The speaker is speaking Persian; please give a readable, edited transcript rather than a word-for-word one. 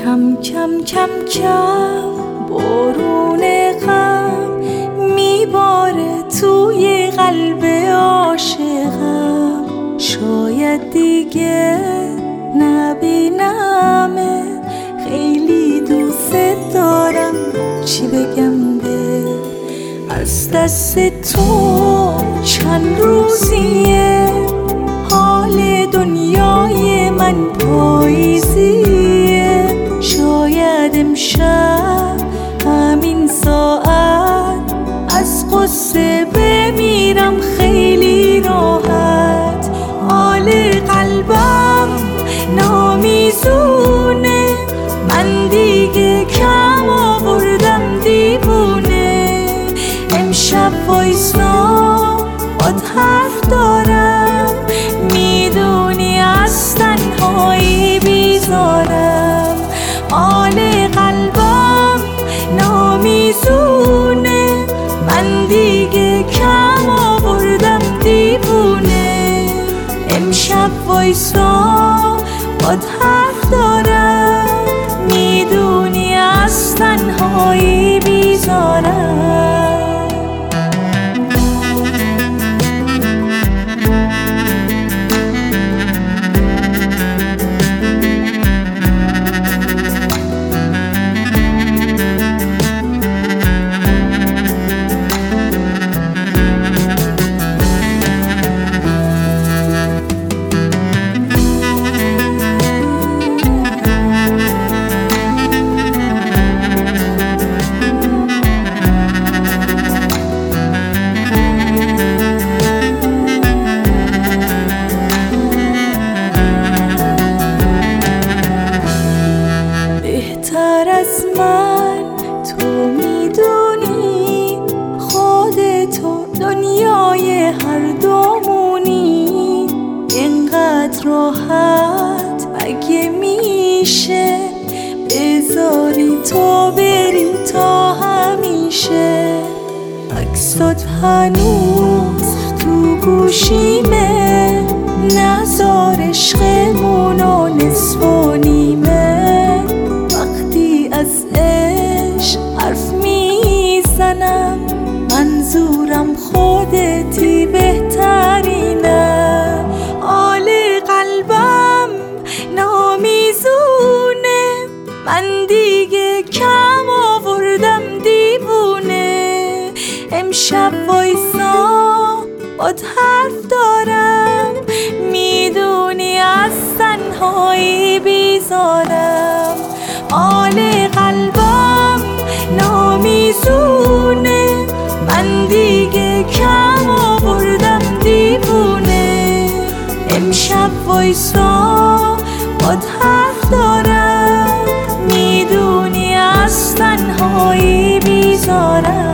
کم کم کم کم بارون غم میباره توی قلب عاشقم. شاید دیگه نبینمه، خیلی دوست دارم، چی بگم ده از دست تو چند روزیه. حال دنیای من پاییزیه. شاید امشب همین ساعت از قصه بمیرم خیلی راحت. حال قلبم نامیزونه، من دیگه کم آوردم دیوونه. امشب وایسا باد حرف دارم، میدونی از تنهایی بیزارم. حال قلبم نامیزونه، من دیگه کم آوردم دیوونه. امشب وایسا باد حرف دارم، میدونی از تنهایی بیزارم. بهتر از من تو میدونی، خودتو دنیای هر دومونی. اینقدر راحت مگه میشه بذاری تو بری تا همیشه؟ عکسات هنوز تو گوشیمه، نذار عشقمونو نصف و نیمه. وقتی از عشق حرف میزنم، منظورم خودتی بهترینه. حال قلبم نامیزونه، من دیگه کم آوردم دیوونه. امشب وایسا باد حرف دارم، میدونی از تنهایی بیزارم. حال قلبم نامیزونه، من دیگه کم آوردم دیوونه. امشب وایسا باد حرف دارم، میدونی از تنهایی بیزارم.